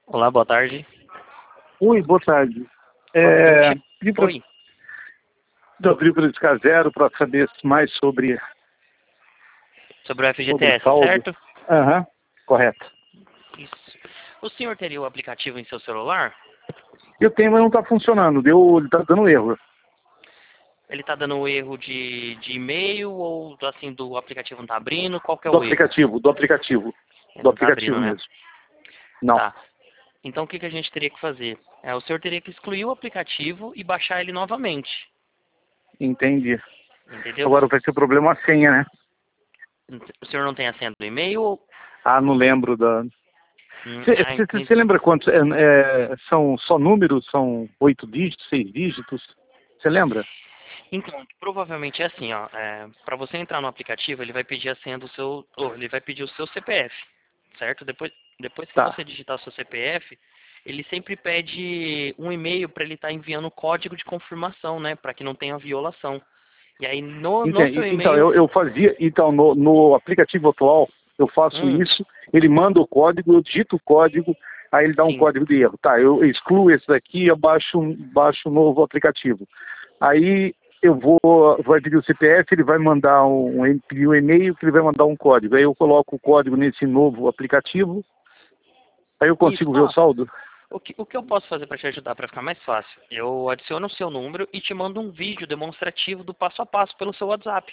Olá, boa tarde. Oi, boa tarde. Pedi para Oi. abrir para discar zero para saber mais sobre Sobre o o FGTS, saldo. certo? Aham, correto. Isso. O senhor teria o aplicativo em seu celular? Eu tenho, mas não está funcionando. Ele está dando erro. Ele está dando erro de e-mail ou assim do aplicativo não está abrindo? Qual que é Do o erro? aplicativo, do aplicativo. Ele Do não está aplicativo abrindo, né? mesmo. Não. Tá. Então o que a gente teria que fazer? O senhor teria que excluir o aplicativo e baixar ele novamente. Entendi. Entendeu? Agora vai ser o problema a senha, né? O senhor não tem a senha do e-mail ou... Ah, não lembro da. entendi. Você lembra quantos? São só números? São 8 dígitos, 6 dígitos? Você lembra? Então, provavelmente é assim, ó. Para você entrar no aplicativo, ele vai pedir a senha do seu, ou ele vai pedir o seu CPF, certo? Depois que Tá. você digitar o seu CPF, ele sempre pede um e-mail para ele estar enviando o código de confirmação, né? Para que não tenha violação. E aí no seu Então, e-mail, eu fazia, então, no aplicativo atual, eu faço isso, ele manda o código, eu digito o código, aí ele dá um sim, código de erro. Tá, eu excluo esse daqui e eu baixo um novo aplicativo. Aí vai pedir o CPF, ele vai mandar pedir um e-mail, que ele vai mandar um código. Aí eu coloco o código nesse novo aplicativo, aí eu isso. consigo ver o saldo. O que eu posso fazer para te ajudar para ficar mais fácil? Eu adiciono o seu número e te mando um vídeo demonstrativo do passo a passo pelo seu WhatsApp.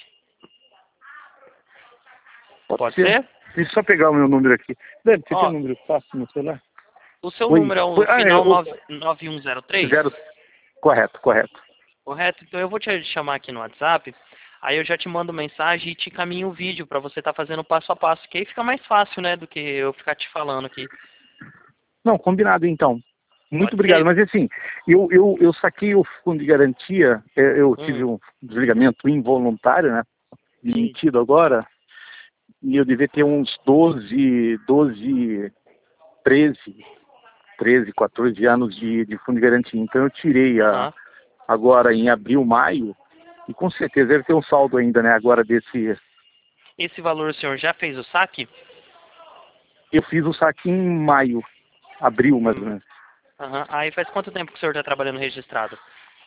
Pode Ser. ser? Deixa eu só pegar o meu número aqui. Deve, você tem Ó, um número fácil no celular? o seu Oi. número é o final 9103? Zero. Correto. Correto? Então eu vou te chamar aqui no WhatsApp, aí eu já te mando mensagem e te caminho o vídeo para você estar fazendo passo a passo, que aí fica mais fácil, né, do que eu ficar te falando aqui. Não, combinado então. Muito Pode obrigado. ser? Mas assim, eu saquei o fundo de garantia, eu tive Hum, um desligamento involuntário, né? sim. Emitido agora, e eu devia ter uns 13, 14 anos de fundo de garantia. Então eu tirei Aham. agora em abril, maio, e com certeza deve ter um saldo ainda, né? Agora desse. Esse valor o senhor já fez o saque? Eu fiz o saque em maio, abril mais ou Hum, menos. Aham. Aí faz quanto tempo que o senhor está trabalhando registrado?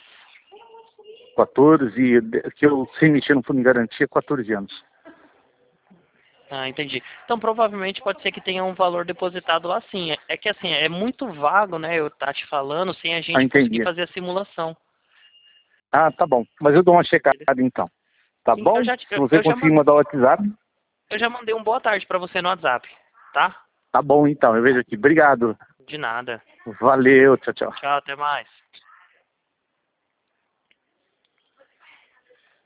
14, que eu sem mexer no fundo de garantia, 14 anos. Ah, entendi. Então provavelmente pode ser que tenha um valor depositado lá sim. É que assim, é muito vago, né, eu tá te falando sem a Ah, gente conseguir entendi. fazer a simulação. Ah, tá bom. Mas eu dou uma checada então. Tá Sim, bom? Se você conseguir mandar o WhatsApp, eu já mandei um boa tarde para você no WhatsApp, tá? tá bom então. Eu vejo aqui. Obrigado. De nada. Valeu. Tchau, tchau. Tchau, até mais.